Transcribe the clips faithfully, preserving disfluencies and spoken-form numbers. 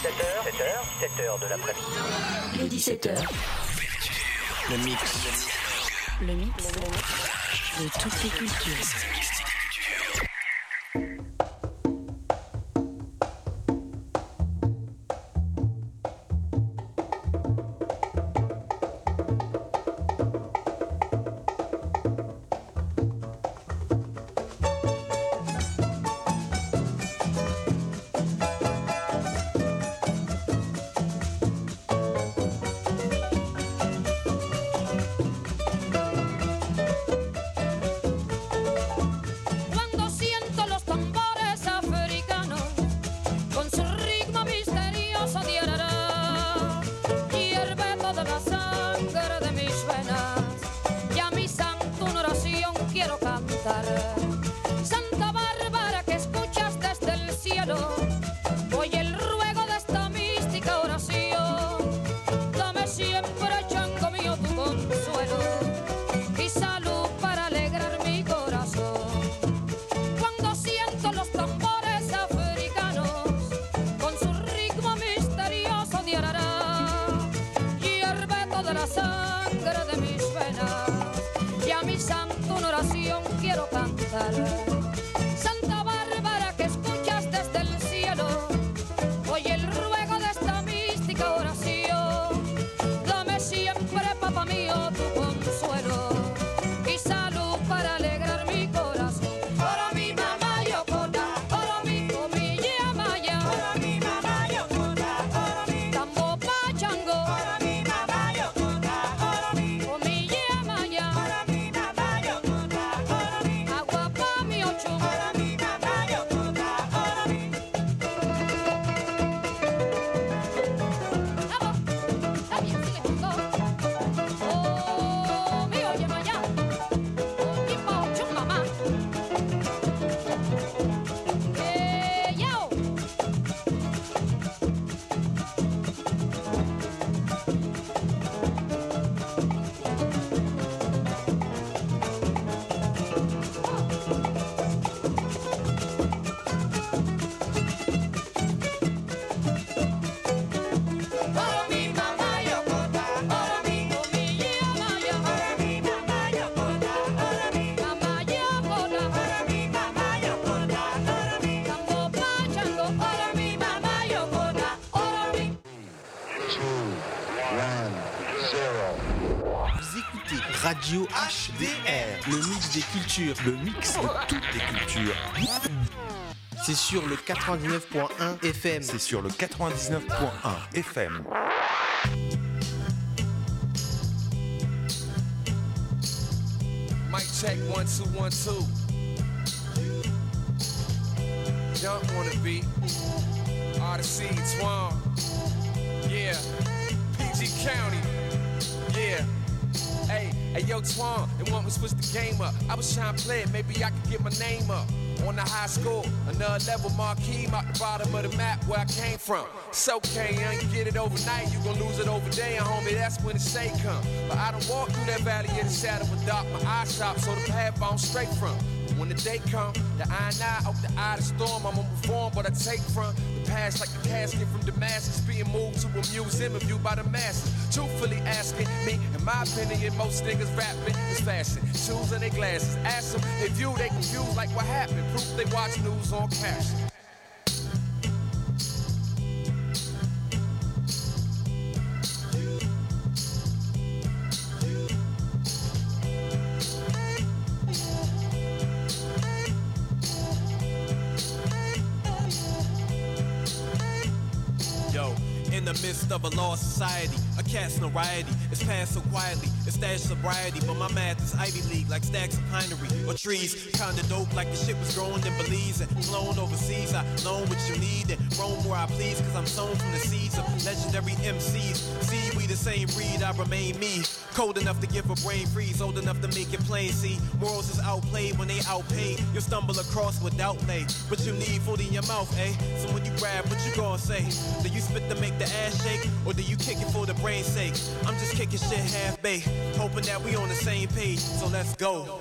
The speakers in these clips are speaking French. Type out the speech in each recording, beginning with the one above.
dix-sept heures, sept heures, sept heures de l'après-midi. Les dix-sept heures. Le mix. Le mix de toutes les cultures. Radio H D R, le mix des cultures, le mix de toutes les cultures. C'est sur le quatre-vingt-dix-neuf point un F M. C'est sur le quatre-vingt-dix-neuf point un F M. Mic check one two one two. Don't wanna be Odyssey Twan. Yeah, P G County. Yeah. Hey, hey, yo, Twan, they want me to switch the game up. I was trying to play it, maybe I could get my name up. On the high score, another level marquee out the bottom of the map where I came from. It's okay, you ain't get it overnight, you gon' lose it over there, homie, that's when the shade come. But I done walked through that valley of the shadow of dark, my eyes shop, so the path I'm straight from. When the day come, the eye and eye out the eye of the storm, I'm gonna perform what I take from the past like a casket from Damascus, being moved to a museum viewed by the masses. Truthfully asking me, in my opinion, most niggas rapping is fashion. Shoes and their glasses, ask them, they view, they confused like what happened. Proof they watch news on caption. In the midst of a lost society, a cat's notoriety is passed so quietly, it's stashed sobriety, but my math is Ivy League like stacks of pinery or trees, kinda dope like the shit was grown in Belize and flown overseas. I loan what you need and roam where I please, cause I'm sown from the seeds of legendary M Cs. See, we the same breed, I remain me, cold enough to give a brain freeze, old enough to make it plain. See, morals is outplayed when they outpaid, you'll stumble across with outlay, but you need food in your mouth, eh? So when you grab, what you gonna say? Do you spit to make the ass shake, or do you kick it for the brain's sake? I'm just kicking shit half-baked, hoping that we on the same page, so let's go.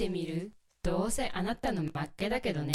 てみる？どうせあなたの負けだけどね。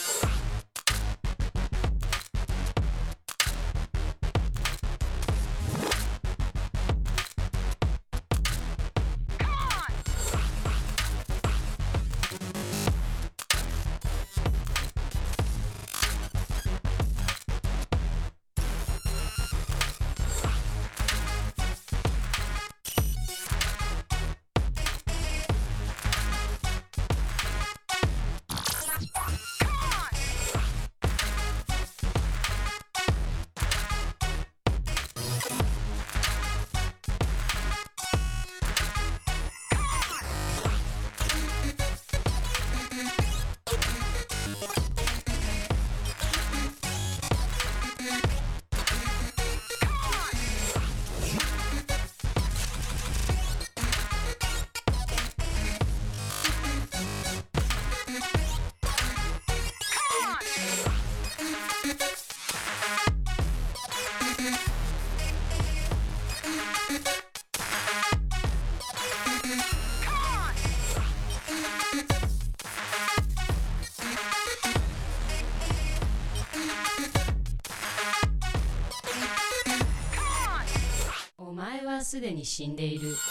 お前はすでに死んでいる。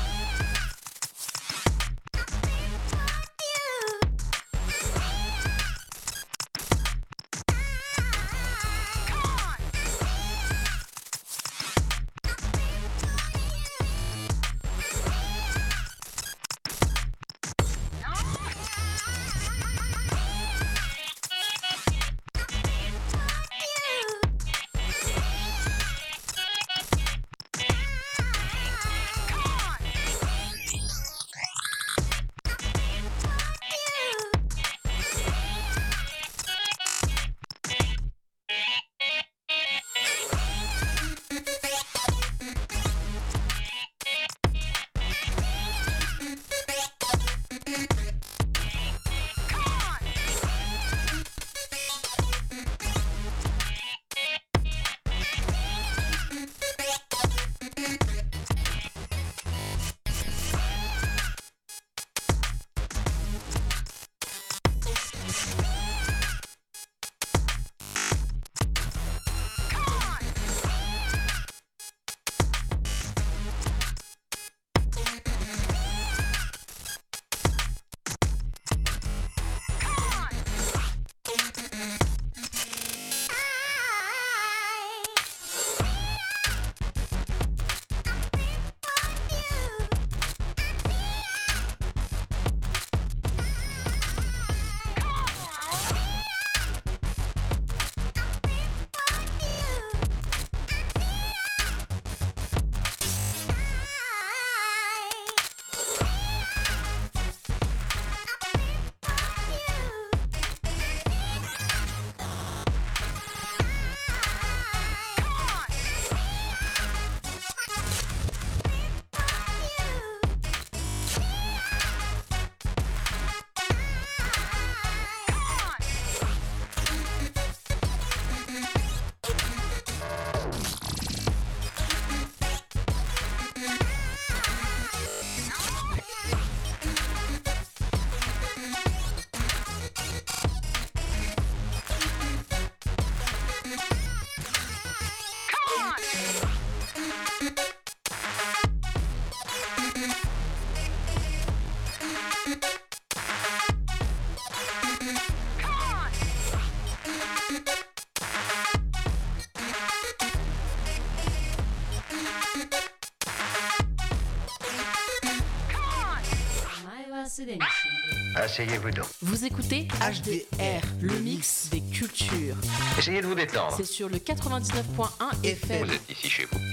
Asseyez-vous donc. Vous écoutez H D R, le mix des cultures. Essayez de vous détendre. C'est sur le quatre-vingt-dix-neuf point un F M. Vous êtes ici chez vous.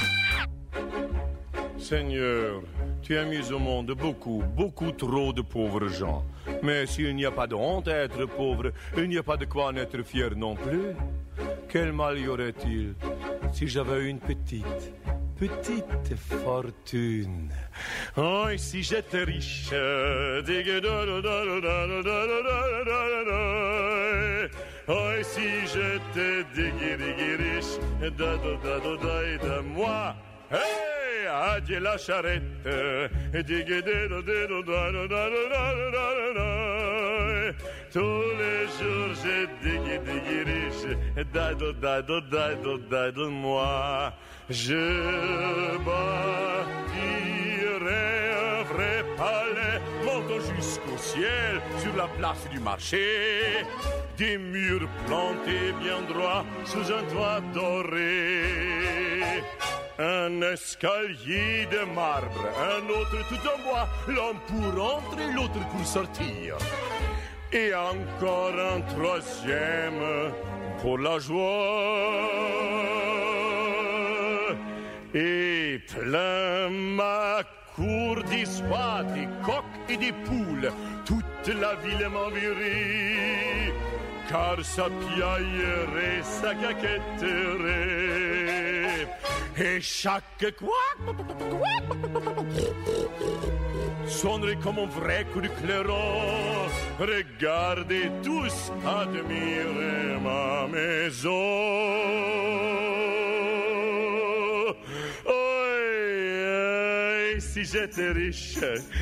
Seigneur, tu as mis au monde beaucoup, beaucoup trop de pauvres gens. Mais s'il n'y a pas de honte à être pauvre, il n'y a pas de quoi en être fier non plus. Quel mal y aurait-il si j'avais une petite, petite fortune? Oh, et si j'étais riche, oh, et si j'étais diggy, diggy riche, da da da da da de moi. Hey, adieu la charrette. Tous les jours j'ai diggy diggy riche. Daddle daddle daddle daddle moi. Je bâtirai un vrai palais, montant jusqu'au ciel sur la place du marché. Des murs plantés bien droits sous un toit doré. Un escalier de marbre, un autre tout en bois, l'un pour entrer, l'autre pour sortir. Et encore un troisième pour la joie. Et plein ma cour d'histoire, des coqs et des poules, toute la ville m'envirait, car ça piaillerait, ça caquetterait. Et chaque couac sonnerait comme un vrai coup de clairon. Regardez tous admirer ma maison. Si j'étais riche,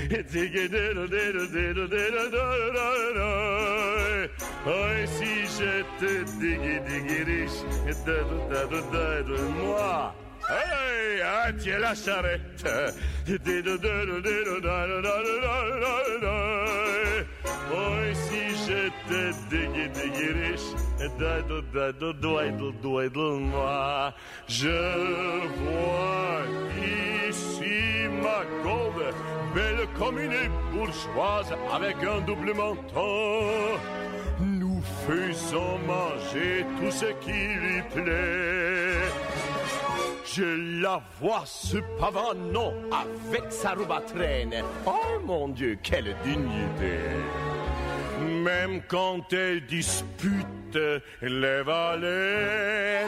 oh, si j'étais diggy diggy riche, moi, hey, adieu la charrette. Oh, si j'étais diggy diggy riche, moi, je vois ici ma gobe, belle comme une bourgeoise avec un double menton. Nous faisons manger tout ce qui lui plaît. Je la vois se pavanant avec sa robe à traîne. Oh mon Dieu, quelle dignité! Même quand elle dispute les valets.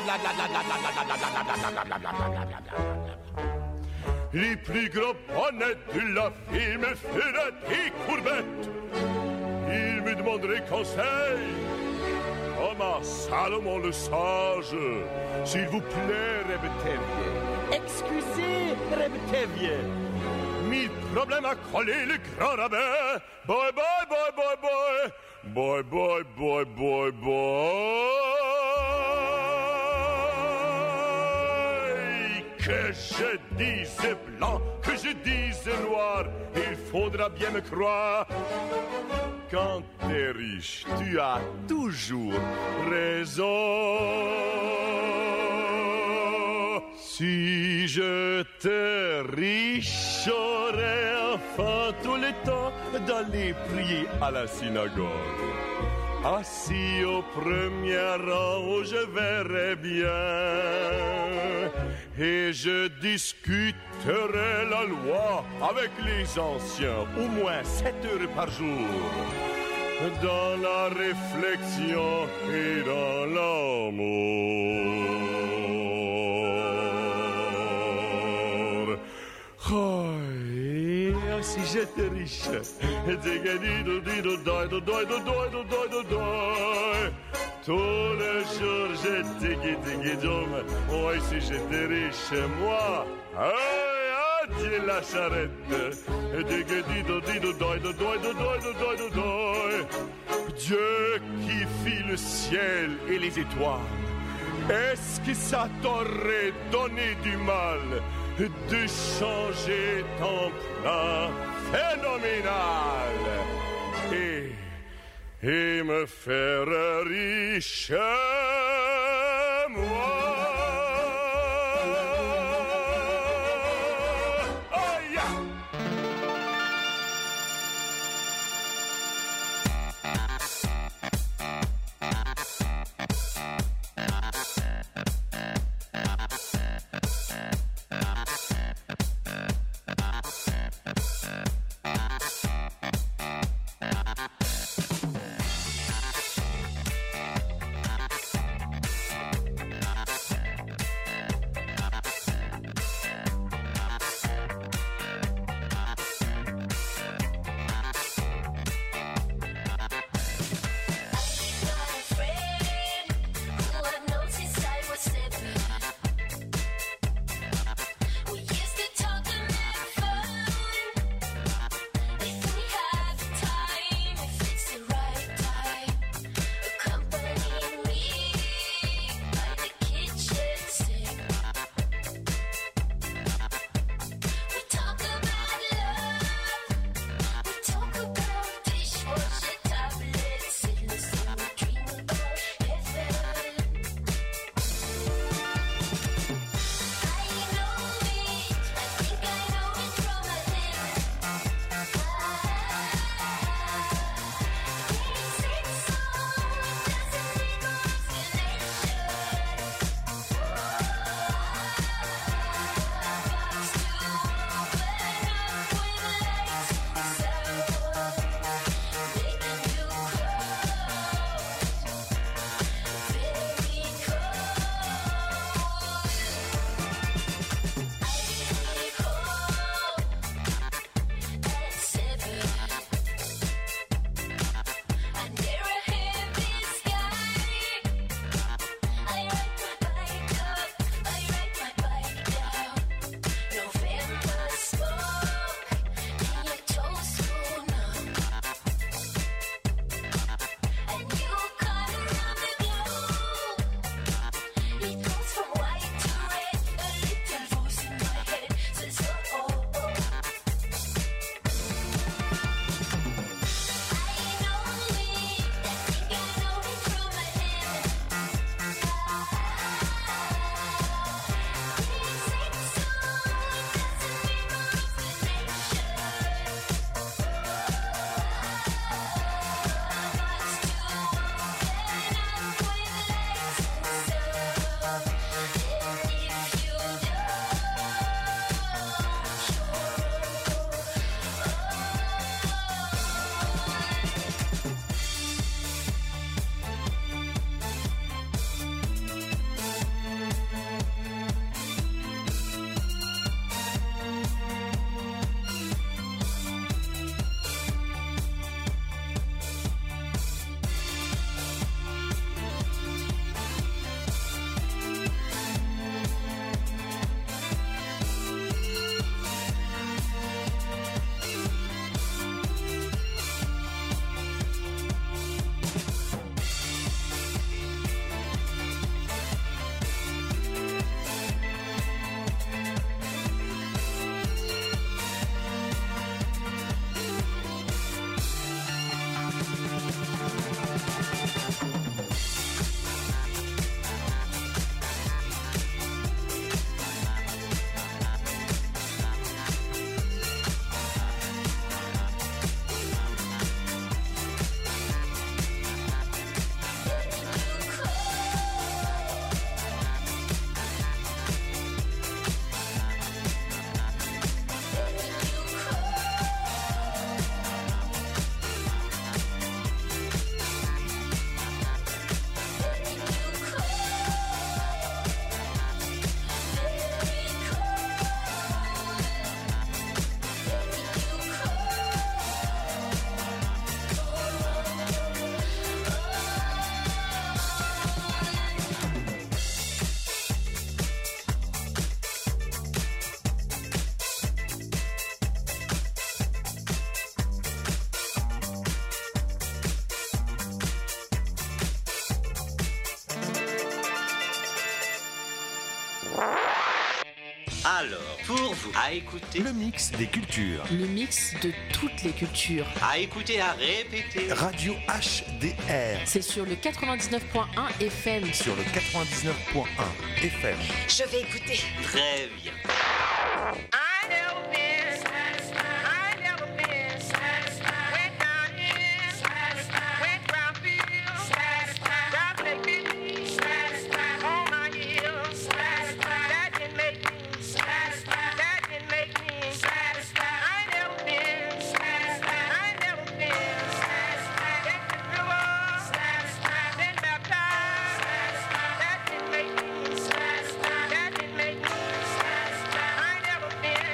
Les plus gros bonnets de la ville me feraient des courbettes. Ils me demanderaient conseil. Oh ma Salomon le sage, s'il vous plaît, répétez-vous. Excusez, répétez-vous. Mille problèmes à coller le grand rabbin. Boy, boy, boy, boy, boy. Boy, boy, boy, boy, boy. Que je dise blanc, que je dise noir, il faudra bien me croire. Quand t'es riche, tu as toujours raison. Si j'étais riche, j'aurais enfin tout le temps d'aller prier à la synagogue. Assis au premier rang où je verrais bien. Et je discuterai la loi avec les anciens, au moins sept heures par jour, dans la réflexion et dans l'amour. Oh, et si j'étais riche, tous les jours j'étais guidé-guidom. Oh, et si j'étais riche, moi, hey, adieu la charrette. Dieu qui fit le ciel et les étoiles, est-ce que ça t'aurait donné du mal de changer ton plan phénoménal et et me faire riche, moi. Oh, yeah. Alors, pour vous, à écouter, Le mix des cultures. Le mix de toutes les cultures. à écouter, à répéter. Radio H D R C'est sur le quatre-vingt-dix-neuf point un F M. sur le quatre-vingt-dix-neuf point un F M. Je vais écouter. Très bien. I never been, I never been, went down here, went round field, round Lake Beach, on my heels, that didn't make me, that didn't make me, I never been, I never been, Texas river, been baptized, that didn't make me, that didn't make me, I never been.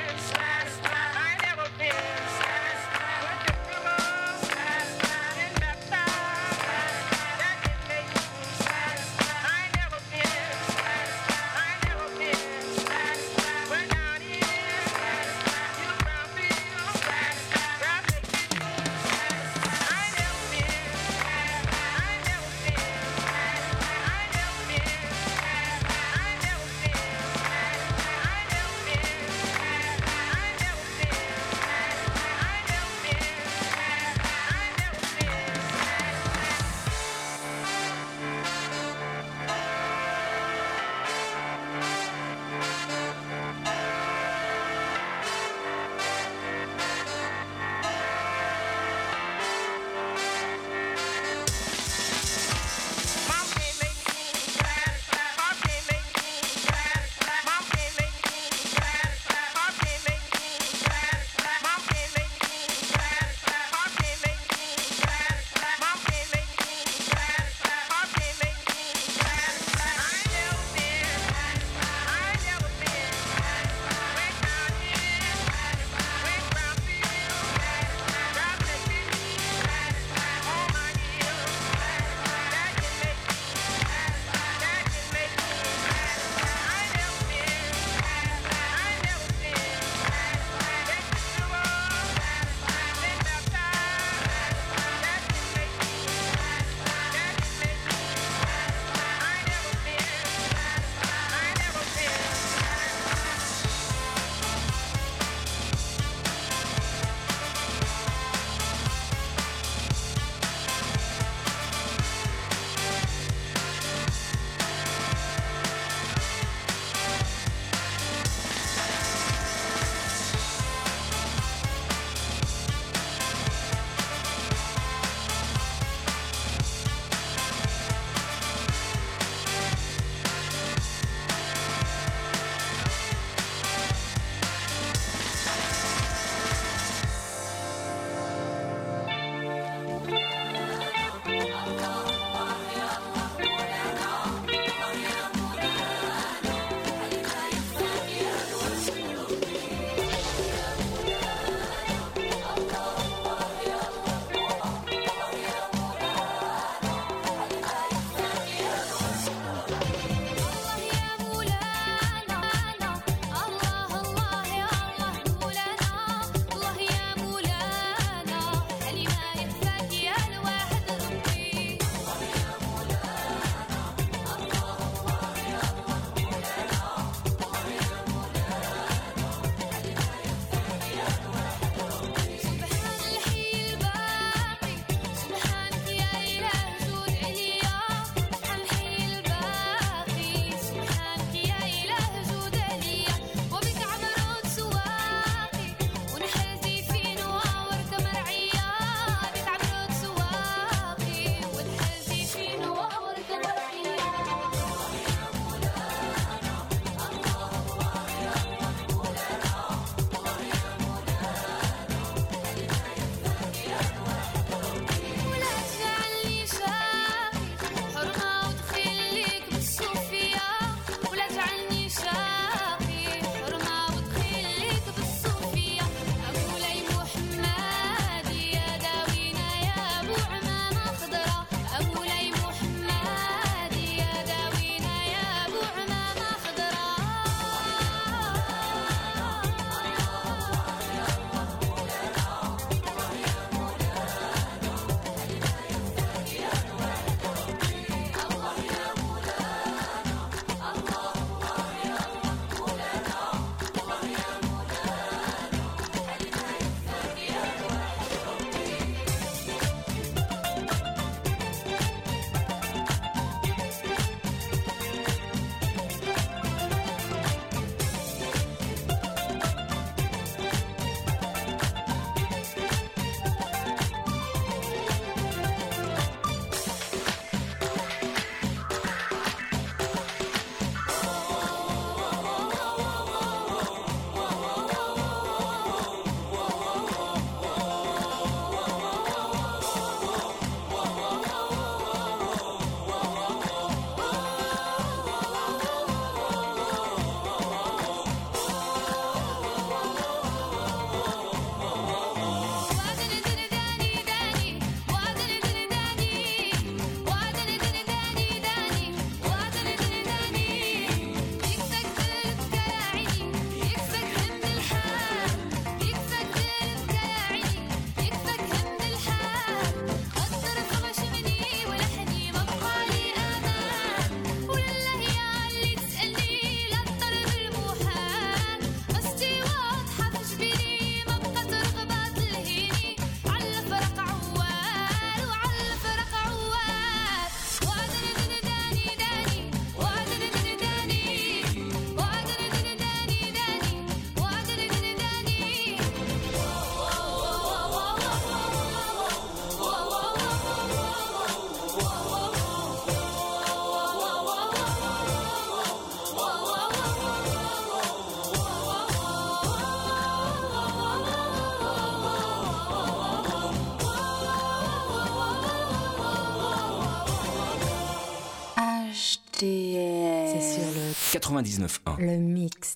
D R. C'est sur le quatre-vingt-dix-neuf point un. Le mix.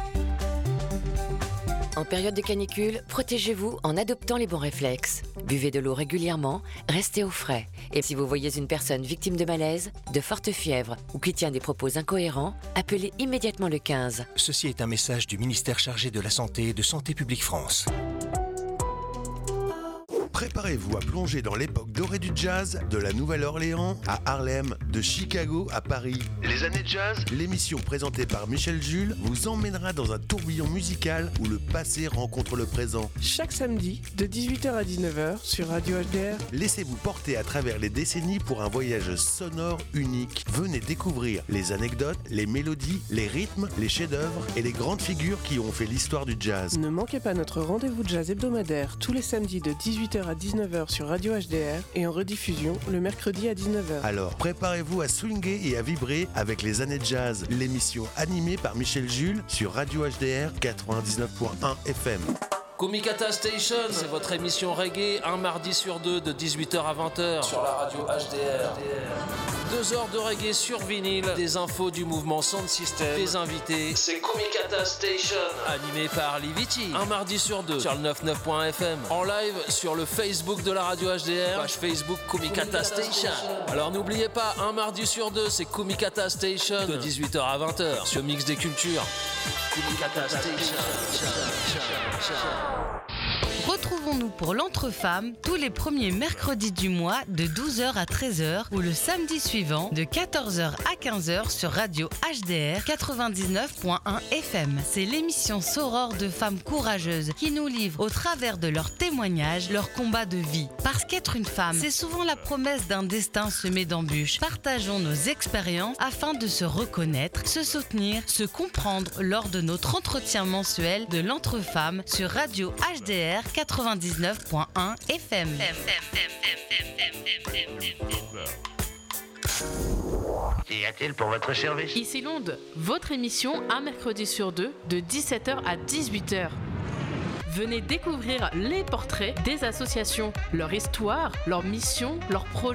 En période de canicule, protégez-vous en adoptant les bons réflexes. Buvez de l'eau régulièrement, restez au frais. Et si vous voyez une personne victime de malaise, de forte fièvre ou qui tient des propos incohérents, appelez immédiatement le quinze. Ceci est un message du ministère chargé de la Santé et de Santé publique France. Préparez-vous à plonger dans l'époque dorée du jazz, de la Nouvelle-Orléans à Harlem, de Chicago à Paris. Les années jazz, l'émission présentée par Michel Jules, vous emmènera dans un tourbillon musical où le passé rencontre le présent. Chaque samedi, de dix-huit heures à dix-neuf heures sur Radio H D R. Laissez-vous porter à travers les décennies pour un voyage sonore unique. Venez découvrir les anecdotes, les mélodies, les rythmes, les chefs-d'œuvre et les grandes figures qui ont fait l'histoire du jazz. Ne manquez pas notre rendez-vous jazz hebdomadaire tous les samedis de dix-huit heures à dix-neuf heures sur Radio H D R et en rediffusion le mercredi à dix-neuf heures. Alors préparez-vous à swinguer et à vibrer avec les années jazz, l'émission animée par Michel Jules sur Radio H D R quatre-vingt-dix-neuf point un F M. Kumikata Station, c'est votre émission reggae, un mardi sur deux de dix-huit heures à vingt heures sur la radio H D R. Deux heures de reggae sur vinyle, des infos du mouvement Sound System, des invités. C'est Kumikata Station, animé par Liviti. Un mardi sur deux sur le quatre-vingt-dix-neuf point un F M. En live sur le Facebook de la radio H D R, page Facebook Kumikata Station. Alors n'oubliez pas, un mardi sur deux, c'est Kumikata Station de dix-huit heures à vingt heures sur Mix des Cultures. Kumikata Station. Retrouvons-nous pour l'Entre-Femmes tous les premiers mercredis du mois de douze heures à treize heures ou le samedi suivant de quatorze heures à quinze heures sur Radio H D R quatre-vingt-dix-neuf point un F M. C'est l'émission Soror de femmes courageuses qui nous livrent au travers de leurs témoignages leur combat de vie. Parce qu'être une femme, c'est souvent la promesse d'un destin semé d'embûches. Partageons nos expériences afin de se reconnaître, se soutenir, se comprendre lors de notre entretien mensuel de l'Entre-Femmes sur Radio H D R quatre-vingt-dix-neuf point un F M. Qu'y a-t-il pour votre service? Ici Londres, votre émission un mercredi sur deux de dix-sept heures à dix-huit heures. Venez découvrir les portraits des associations, leur histoire, leur mission, leurs projets.